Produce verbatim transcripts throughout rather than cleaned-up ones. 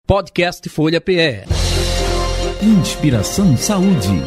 Podcast Folha P E. Inspiração Saúde.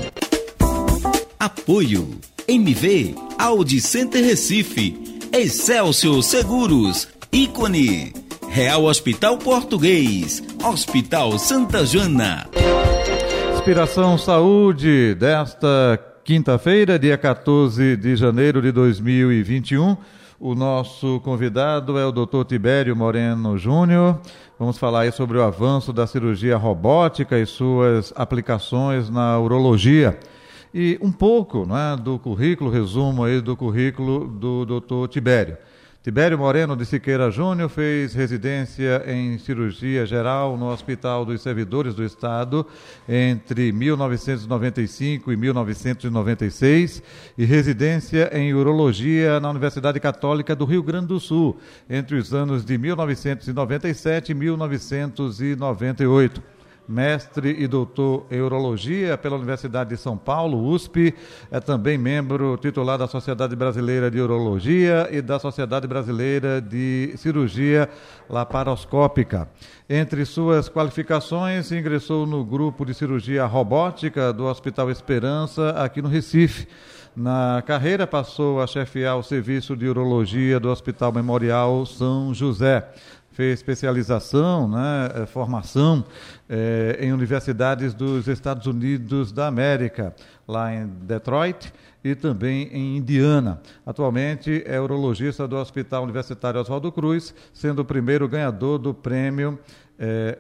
Apoio M V, Audi Center Recife, Excelsior Seguros, Ícone, Real Hospital Português, Hospital Santa Joana. Inspiração Saúde desta quinta-feira, dia quatorze de janeiro de dois mil e vinte e um. O nosso convidado é o doutor Tibério Moreno Júnior. Vamos falar aí sobre o avanço da cirurgia robótica e suas aplicações na urologia. E um pouco, né, do currículo, resumo aí do currículo do doutor Tibério. Tibério Moreno de Siqueira Júnior fez residência em cirurgia geral no Hospital dos Servidores do Estado entre mil novecentos e noventa e cinco e mil novecentos e noventa e seis e residência em urologia na Universidade Católica do Rio Grande do Sul entre os anos de mil novecentos e noventa e sete e mil novecentos e noventa e oito. Mestre e doutor em urologia pela Universidade de São Paulo, U S P, é também membro titular da Sociedade Brasileira de Urologia e da Sociedade Brasileira de Cirurgia Laparoscópica. Entre suas qualificações, ingressou no grupo de cirurgia robótica do Hospital Esperança, aqui no Recife. Na carreira, passou a chefiar o serviço de urologia do Hospital Memorial São José. Fez especialização, né, formação eh, em universidades dos Estados Unidos da América, lá em Detroit e também em Indiana. Atualmente é urologista do Hospital Universitário Oswaldo Cruz, sendo o primeiro ganhador do prêmio eh,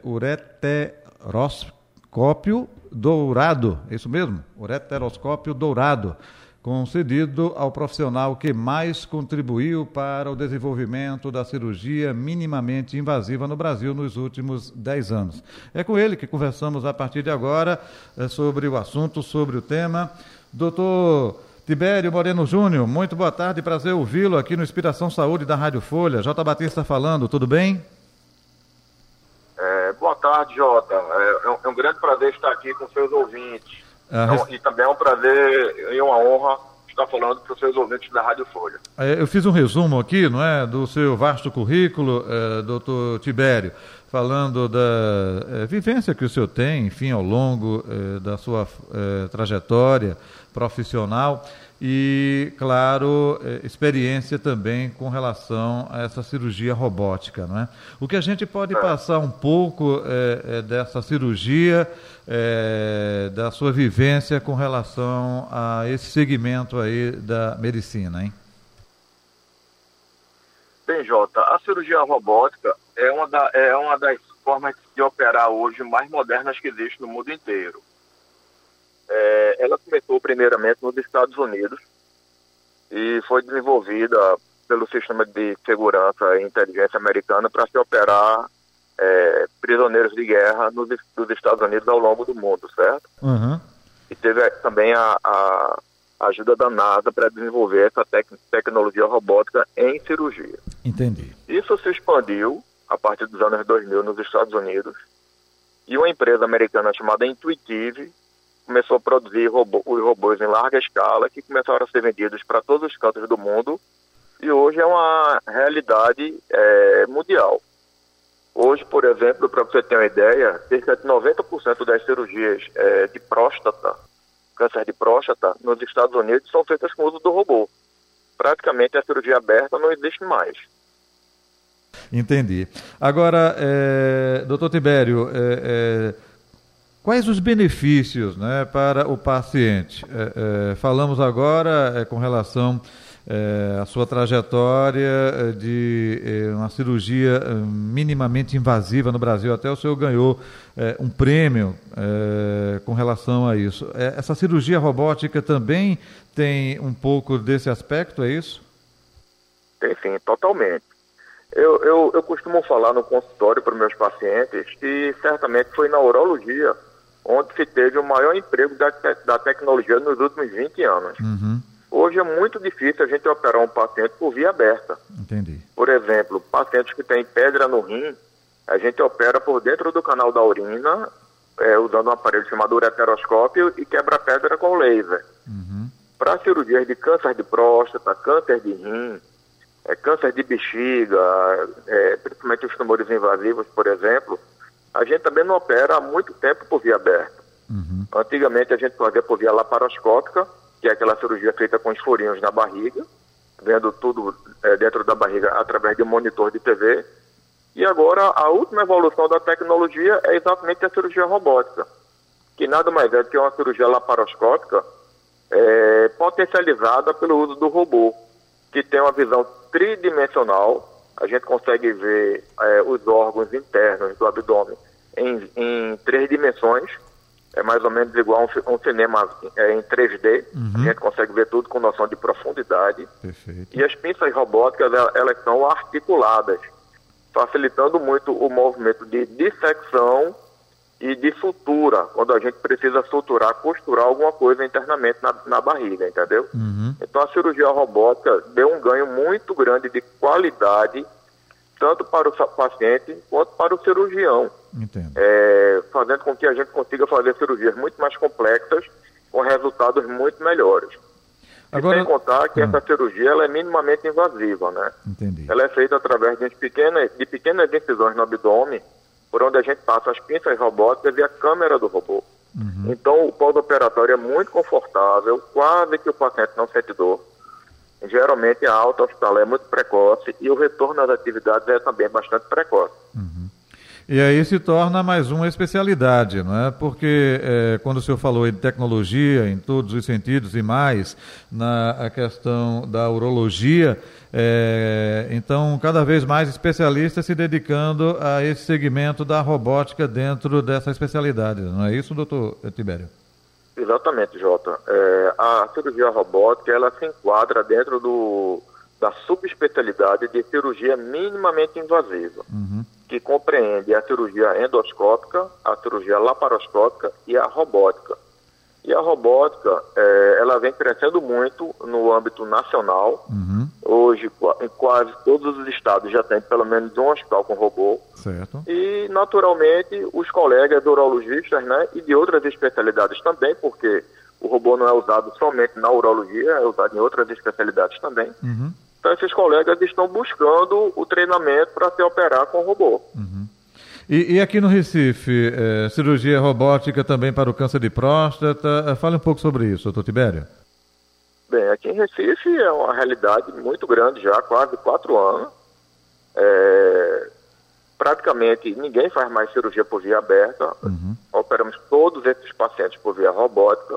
Ureteroscópio Dourado, é isso mesmo? Ureteroscópio Dourado, concedido ao profissional que mais contribuiu para o desenvolvimento da cirurgia minimamente invasiva no Brasil nos últimos dez anos. É com ele que conversamos a partir de agora é, sobre o assunto, sobre o tema. Doutor Tibério Moreno Júnior, muito boa tarde, prazer ouvi-lo aqui no Inspiração Saúde da Rádio Folha. J. Batista falando, tudo bem? É, boa tarde, Jota. É, é um grande prazer estar aqui com seus ouvintes. Então, e também é um prazer e uma honra estar falando para os seus ouvintes da Rádio Folha. Eu fiz um resumo aqui, não é, do seu vasto currículo, eh, doutor Tibério, falando da eh, vivência que o senhor tem, enfim, ao longo eh, da sua eh, trajetória profissional e, claro, eh, experiência também com relação a essa cirurgia robótica, não é? O que a gente pode é. passar um pouco eh, eh, dessa cirurgia, É, da sua vivência com relação a esse segmento aí da medicina, hein? Bem, Jota, a cirurgia robótica é uma, da, é uma das formas de operar hoje mais modernas que existe no mundo inteiro. É, ela começou primeiramente nos Estados Unidos e foi desenvolvida pelo sistema de segurança e inteligência americana para se operar É, prisioneiros de guerra nos, dos Estados Unidos ao longo do mundo, certo? Uhum. E teve também a, a ajuda da NASA para desenvolver essa tec tecnologia robótica em cirurgia. Entendi. Isso se expandiu a partir dos anos dois mil nos Estados Unidos e uma empresa americana chamada Intuitive começou a produzir robô, os robôs em larga escala que começaram a ser vendidos para todos os cantos do mundo e hoje é uma realidade é, mundial. Hoje, por exemplo, para você ter uma ideia, cerca de noventa por cento das cirurgias é, de próstata, câncer de próstata, nos Estados Unidos são feitas com o uso do robô. Praticamente a cirurgia aberta não existe mais. Entendi. Agora, é, doutor Tibério, é, é, quais os benefícios, né, para o paciente? É, é, falamos agora é, com relação É, a sua trajetória de é, uma cirurgia é, minimamente invasiva no Brasil. Até o senhor ganhou é, um prêmio é, com relação a isso. É, essa cirurgia robótica também tem um pouco desse aspecto, é isso? Tem sim, totalmente. Eu, eu, eu costumo falar no consultório para os meus pacientes que certamente foi na urologia onde se teve o maior emprego da, da tecnologia nos últimos vinte anos. Uhum. Hoje é muito difícil a gente operar um paciente por via aberta. Entendi. Por exemplo, pacientes que têm pedra no rim, a gente opera por dentro do canal da urina, é, usando um aparelho chamado ureteroscópio e quebra a pedra com laser. Uhum. Para cirurgias de câncer de próstata, câncer de rim, é, câncer de bexiga, é, principalmente os tumores invasivos, por exemplo, a gente também não opera há muito tempo por via aberta. Uhum. Antigamente a gente fazia por via laparoscópica, que é aquela cirurgia feita com os furinhos na barriga, vendo tudo é, dentro da barriga através de um monitor de T V. E agora a última evolução da tecnologia é exatamente a cirurgia robótica, que nada mais é do que uma cirurgia laparoscópica é, potencializada pelo uso do robô, que tem uma visão tridimensional. A gente consegue ver é, os órgãos internos do abdômen em, em três dimensões, é mais ou menos igual a um, um cinema é, em três D, uhum. A gente consegue ver tudo com noção de profundidade. Perfeito. E as pinças robóticas, elas são articuladas, facilitando muito o movimento de dissecção e de sutura, quando a gente precisa suturar, costurar alguma coisa internamente na, na barriga, entendeu? Uhum. Então a cirurgia robótica deu um ganho muito grande de qualidade, tanto para o paciente quanto para o cirurgião. Entendo. É, fazendo com que a gente consiga fazer cirurgias muito mais complexas, com resultados muito melhores. Agora, e sem contar que ah. essa cirurgia ela é minimamente invasiva, né? Entendi. Ela é feita através de pequenas, de pequenas incisões no abdômen, por onde a gente passa as pinças robóticas e a câmera do robô. Uhum. Então o pós-operatório é muito confortável, quase que o paciente não sente dor. Geralmente a alta hospitalar é muito precoce e o retorno às atividades é também bastante precoce. Uhum. E aí se torna mais uma especialidade, não é? Porque é, quando o senhor falou de tecnologia em todos os sentidos e mais na questão da urologia, é, então cada vez mais especialistas se dedicando a esse segmento da robótica dentro dessa especialidade, não é isso, doutor Tibério? Exatamente, Jota. É, a cirurgia robótica ela se enquadra dentro do, da subespecialidade de cirurgia minimamente invasiva. Uhum. Que compreende a cirurgia endoscópica, a cirurgia laparoscópica e a robótica. E a robótica, é, ela vem crescendo muito no âmbito nacional. Uhum. Hoje, em quase todos os estados já tem pelo menos um hospital com robô. Certo. E, naturalmente, os colegas urologistas, né, e de outras especialidades também, porque o robô não é usado somente na urologia, é usado em outras especialidades também. Uhum. Então, esses colegas estão buscando o treinamento para se operar com o robô. Uhum. E, e aqui no Recife, é, cirurgia robótica também para o câncer de próstata. Fale um pouco sobre isso, doutor Tibério. Bem, aqui em Recife é uma realidade muito grande já, quase quatro anos. É, praticamente ninguém faz mais cirurgia por via aberta. Uhum. Operamos todos esses pacientes por via robótica.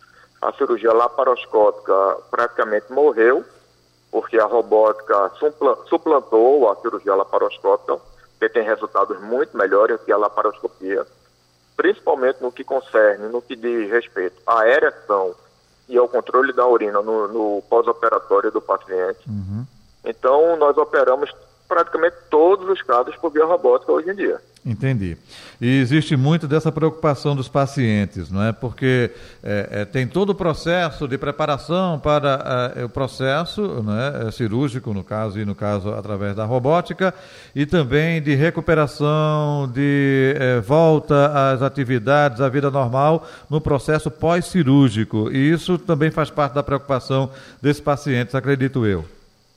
A cirurgia laparoscópica praticamente morreu, porque a robótica suplantou a cirurgia laparoscópica, que tem resultados muito melhores que a laparoscopia, principalmente no que concerne, no que diz respeito à ereção e ao controle da urina no, no pós-operatório do paciente. Uhum. Então, nós operamos praticamente todos os casos por via robótica hoje em dia. Entendi. E existe muito dessa preocupação dos pacientes, não é? Porque é, é, tem todo o processo de preparação para é, o processo, não é? É, cirúrgico, no caso, e no caso através da robótica, e também de recuperação, de é, volta às atividades, à vida normal, no processo pós-cirúrgico. E isso também faz parte da preocupação desses pacientes, acredito eu.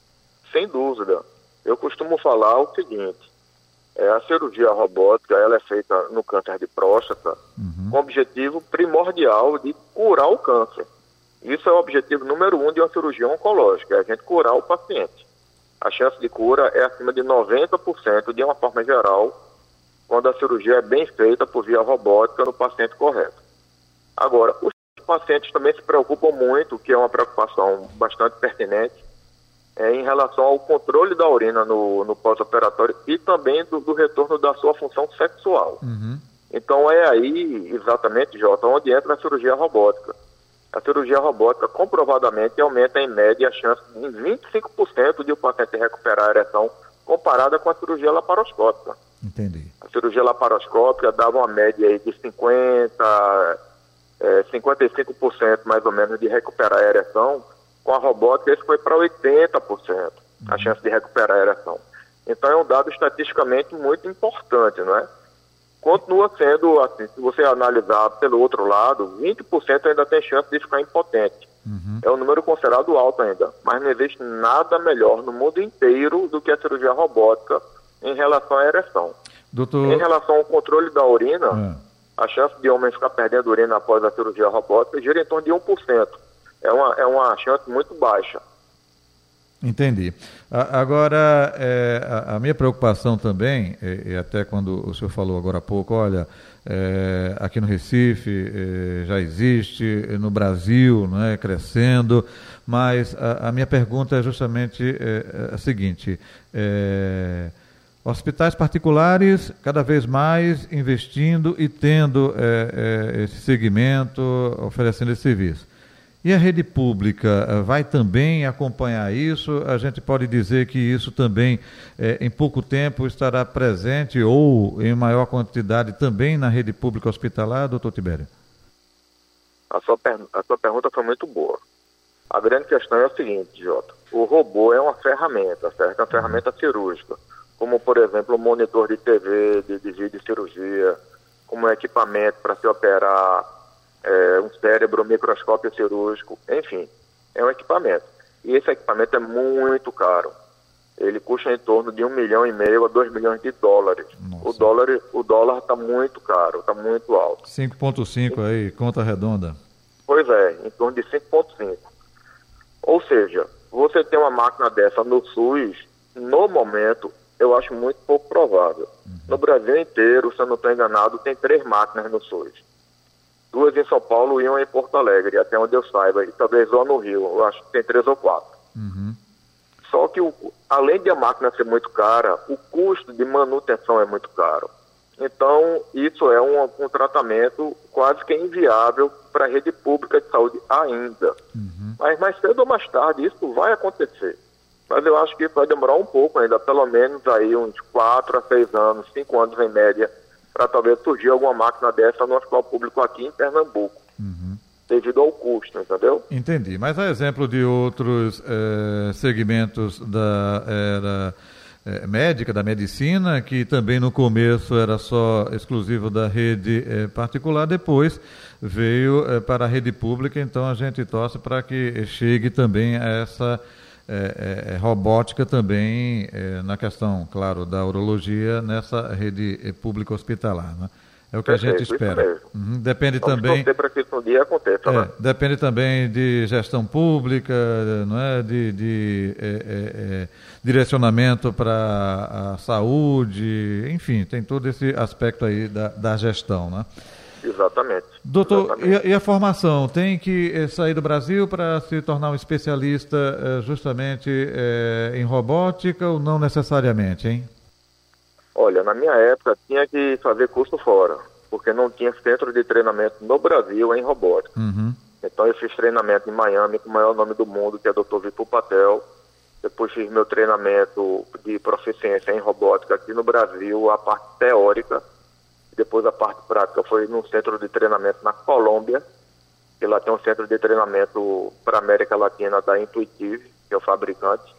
Sem dúvida. Eu costumo falar o seguinte, é, a cirurgia robótica ela é feita no câncer de próstata uhum. com o objetivo primordial de curar o câncer. Isso é o objetivo número um de uma cirurgia oncológica, é a gente curar o paciente. A chance de cura é acima de noventa por cento de uma forma geral, quando a cirurgia é bem feita por via robótica no paciente correto. Agora, os pacientes também se preocupam muito, que é uma preocupação bastante pertinente, É, em relação ao controle da urina no, no pós-operatório e também do, do retorno da sua função sexual. Uhum. Então é aí, exatamente, Jota, onde entra a cirurgia robótica. A cirurgia robótica comprovadamente aumenta em média a chance de vinte e cinco por cento de o paciente recuperar a ereção comparada com a cirurgia laparoscópica. Entendi. A cirurgia laparoscópica dava uma média aí de cinquenta por cento, é, cinquenta e cinco por cento mais ou menos de recuperar a ereção. Com a robótica, isso foi para oitenta por cento a chance de recuperar a ereção. Então, é um dado estatisticamente muito importante, não é? Continua sendo, assim, se você analisar pelo outro lado, vinte por cento ainda tem chance de ficar impotente. Uhum. É um número considerado alto ainda, mas não existe nada melhor no mundo inteiro do que a cirurgia robótica em relação à ereção. Doutor... Em relação ao controle da urina, é. a chance de homem ficar perdendo urina após a cirurgia robótica gira em torno de um por cento. É uma, é uma chance muito baixa. Entendi. A, agora, é, a, a minha preocupação também, e, e até quando o senhor falou agora há pouco, olha, é, aqui no Recife é, já existe, no Brasil, né, crescendo, mas a, a minha pergunta é justamente é, a seguinte, é, hospitais particulares cada vez mais investindo e tendo é, é, esse segmento, oferecendo esse serviço. E a rede pública vai também acompanhar isso? A gente pode dizer que isso também, é, em pouco tempo, estará presente ou em maior quantidade também na rede pública hospitalar, doutor Tibério? A sua, per... a sua pergunta foi muito boa. A grande questão é o seguinte, Jota. O robô é uma ferramenta, certo? É uma ferramenta cirúrgica, como, por exemplo, um monitor de T V, de, de vídeo de cirurgia, como um equipamento para se operar É, um cérebro, um microscópio cirúrgico, enfim, é um equipamento. E esse equipamento é muito caro. Ele custa em torno de um milhão e meio a dois milhões de dólares. O dólar o dólar está muito caro, está muito alto. cinco vírgula cinco aí, conta redonda. Pois é, em torno de cinco vírgula cinco. Ou seja, você ter uma máquina dessa no SUS, no momento, eu acho muito pouco provável. Uhum. No Brasil inteiro, se eu não estou enganado, tem três máquinas no SUS. Duas em São Paulo e uma em Porto Alegre, até onde eu saiba, e talvez uma no Rio, eu acho que tem três ou quatro. Uhum. Só que, o, além de a máquina ser muito cara, o custo de manutenção é muito caro. Então, isso é um, um tratamento quase que inviável para a rede pública de saúde ainda. Uhum. Mas mais cedo ou mais tarde isso vai acontecer. Mas eu acho que isso vai demorar um pouco ainda, pelo menos aí uns quatro a seis anos, cinco anos em média, para talvez surgir alguma máquina dessa no hospital público aqui em Pernambuco, uhum. devido ao custo, entendeu? Entendi, mas a exemplo de outros eh, segmentos da era eh, médica, da medicina, que também no começo era só exclusivo da rede eh, particular, depois veio eh, para a rede pública, então a gente torce para que chegue também a essa É, é, robótica também é, na questão, claro, da urologia nessa rede é, pública hospitalar, né? É o que Perfeito, a gente espera. Uhum. Depende Vamos também. para que isso um dia aconteça, é, né? Depende também de gestão pública, não é? De, de é, é, é, direcionamento para a saúde, enfim, tem todo esse aspecto aí da, da gestão, né? Exatamente. Doutor, Exatamente. E, a, e a formação? Tem que eh, sair do Brasil para se tornar um especialista eh, justamente eh, em robótica ou não necessariamente, hein? Olha, na minha época tinha que fazer curso fora, porque não tinha centro de treinamento no Brasil em robótica. Uhum. Então eu fiz treinamento em Miami com o maior nome do mundo, que é o doutor Vipul Patel. Depois fiz meu treinamento de proficiência em robótica aqui no Brasil, a parte teórica. Depois a parte prática foi num centro de treinamento na Colômbia, que lá tem um centro de treinamento para a América Latina da Intuitive, que é o fabricante.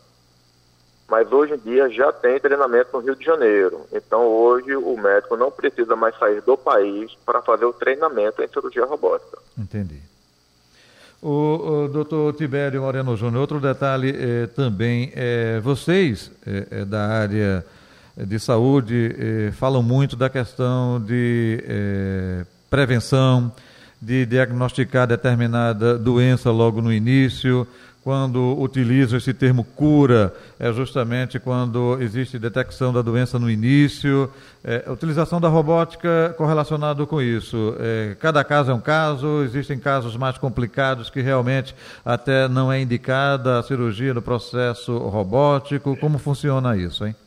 Mas hoje em dia já tem treinamento no Rio de Janeiro. Então hoje o médico não precisa mais sair do país para fazer o treinamento em cirurgia robótica. Entendi. O, o doutor Tibério Moreno Júnior, outro detalhe eh, também, eh, vocês eh, eh, da área de saúde eh, falam muito da questão de eh, prevenção, de diagnosticar determinada doença logo no início. Quando utilizam esse termo cura, é justamente quando existe detecção da doença no início. É, a utilização da robótica correlacionado com isso. É, cada caso é um caso, existem casos mais complicados que realmente até não é indicada a cirurgia no processo robótico. Como funciona isso, hein?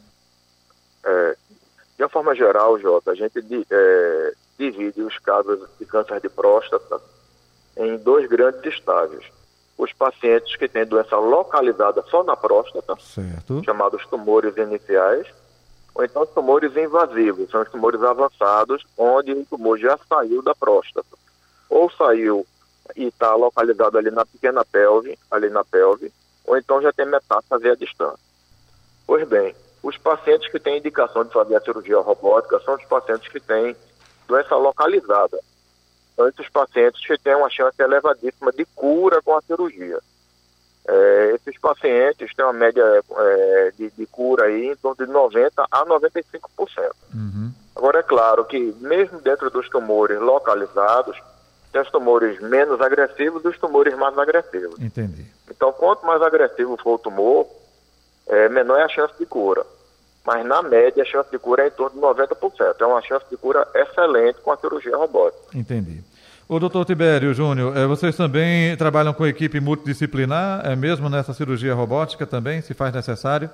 É, de uma forma geral, Jota, a gente é, divide os casos de câncer de próstata em dois grandes estágios. Os pacientes que têm doença localizada só na próstata, certo, chamados tumores iniciais, ou então os tumores invasivos, são os tumores avançados, onde o tumor já saiu da próstata, ou saiu e está localizado ali na pequena pelve, ali na pelve, ou então já tem metástase à distância. Pois bem, os pacientes que têm indicação de fazer a cirurgia robótica são os pacientes que têm doença localizada. São esses pacientes que têm uma chance elevadíssima de cura com a cirurgia. É, esses pacientes têm uma média é, de, de cura aí em torno de noventa a noventa e cinco por cento. Uhum. Agora, é claro que mesmo dentro dos tumores localizados, tem os tumores menos agressivos e os tumores mais agressivos. Entendi. Então, quanto mais agressivo for o tumor, é, menor é a chance de cura. Mas, na média, a chance de cura é em torno de noventa por cento. É uma chance de cura excelente com a cirurgia robótica. Entendi. O doutor Tibério Júnior, vocês também trabalham com equipe multidisciplinar, é mesmo nessa cirurgia robótica também, se faz necessário?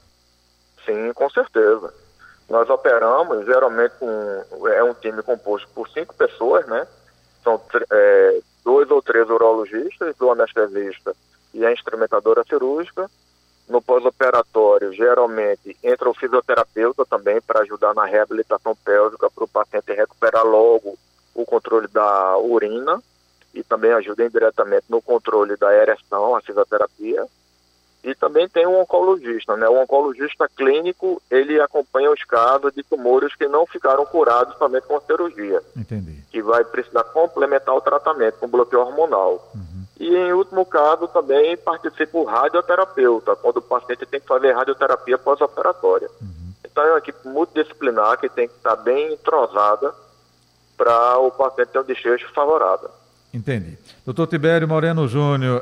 Sim, com certeza. Nós operamos, geralmente, com, é um time composto por cinco pessoas, né? São é, dois ou três urologistas, o anestesista e a instrumentadora cirúrgica. No pós-operatório, geralmente, entra o fisioterapeuta também para ajudar na reabilitação pélvica para o paciente recuperar logo o controle da urina e também ajuda indiretamente no controle da ereção, a fisioterapia. E também tem um oncologista, né? O oncologista clínico, ele acompanha os casos de tumores que não ficaram curados somente com a cirurgia. Entendi. Que vai precisar complementar o tratamento com bloqueio hormonal. Uhum. E, em último caso, também participa o radioterapeuta, quando o paciente tem que fazer radioterapia pós-operatória. Uhum. Então, é uma equipe multidisciplinar que tem que estar bem entrosada para o paciente ter um desfecho favorável. Entendi. doutor Tibério Moreno Júnior,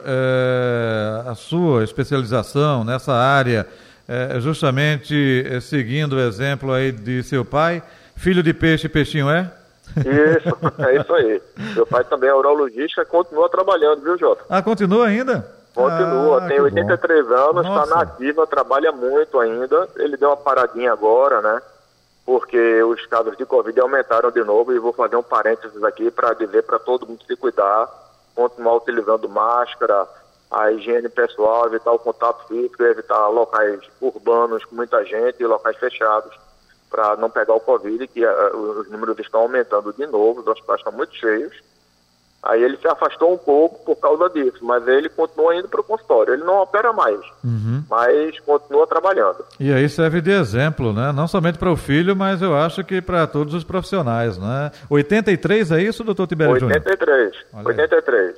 é, a sua especialização nessa área é justamente é, seguindo o exemplo aí de seu pai, filho de peixe, peixinho é? Isso, é isso aí. Meu pai também é urologista, continua trabalhando, viu, Jota? Ah, continua ainda? Continua, ah, tem oitenta e três bom. anos, está na ativa, trabalha muito ainda. Ele deu uma paradinha agora, né? Porque os casos de Covid aumentaram de novo e vou fazer um parênteses aqui para dizer para todo mundo se cuidar, continuar utilizando máscara, a higiene pessoal, evitar o contato físico, evitar locais urbanos com muita gente e locais fechados para não pegar o Covid, que uh, os números estão aumentando de novo, os hospitais estão muito cheios. Aí ele se afastou um pouco por causa disso, mas ele continua indo para o consultório. Ele não opera mais, uhum. mas continua trabalhando. E aí serve de exemplo, né? Não somente para o filho, mas eu acho que para todos os profissionais, né? oitenta e três é isso, doutor Tibério Júnior? oitenta e três, oitenta e três.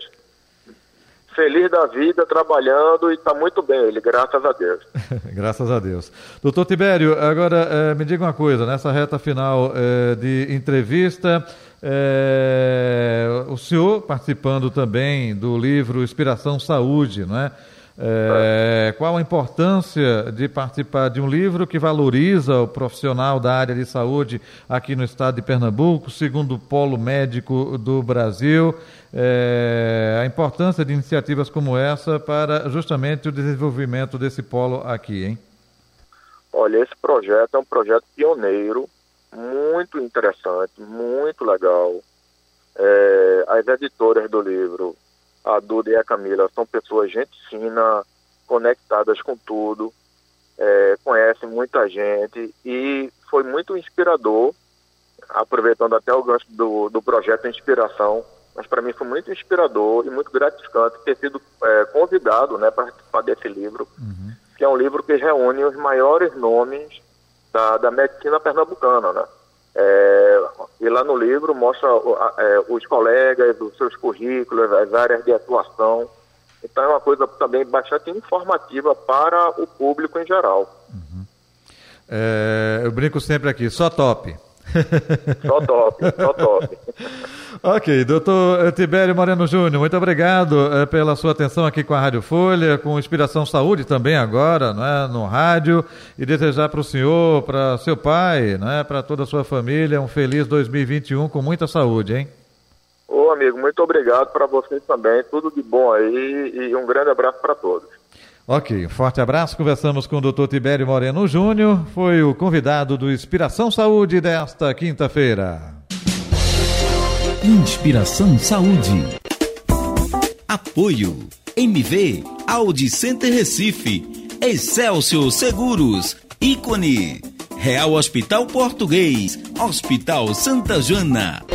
Feliz da vida, trabalhando e está muito bem ele, graças a Deus. Graças a Deus. Doutor Tibério, agora eh, me diga uma coisa, nessa reta final eh, de entrevista, eh, o senhor participando também do livro Inspiração Saúde, não é? É, qual a importância de participar de um livro que valoriza o profissional da área de saúde aqui no estado de Pernambuco, segundo o Polo Médico do Brasil, é, a importância de iniciativas como essa para justamente o desenvolvimento desse polo aqui, hein? Olha, esse projeto é um projeto pioneiro, muito interessante, muito legal. É, as editoras do livro, a Duda e a Camila, são pessoas gente fina, conectadas com tudo, é, conhecem muita gente e foi muito inspirador, aproveitando até o gancho do, do projeto Inspiração, mas para mim foi muito inspirador e muito gratificante ter sido é, convidado, né, para participar desse livro, uhum. que é um livro que reúne os maiores nomes da, da medicina pernambucana, né? É, e lá no livro mostra é, os colegas, os seus currículos, as áreas de atuação. Então é uma coisa também bastante informativa para o público em geral. Uhum. É, eu brinco sempre aqui, só top. Só top, só top. Ok, doutor Tibério Moreno Júnior, muito obrigado eh, pela sua atenção aqui com a Rádio Folha, com Inspiração Saúde também agora, né, no rádio, e desejar para o senhor, para seu pai, né, para toda a sua família, um feliz dois mil e vinte e um com muita saúde, hein? Ô amigo, muito obrigado para vocês também, tudo de bom aí e um grande abraço para todos. Ok, um forte abraço. Conversamos com o doutor Tibério Moreno Júnior, foi o convidado do Inspiração Saúde desta quinta-feira. Inspiração Saúde. Apoio M V Audi Center Recife, Excelsior Seguros, Ícone, Real Hospital Português, Hospital Santa Joana.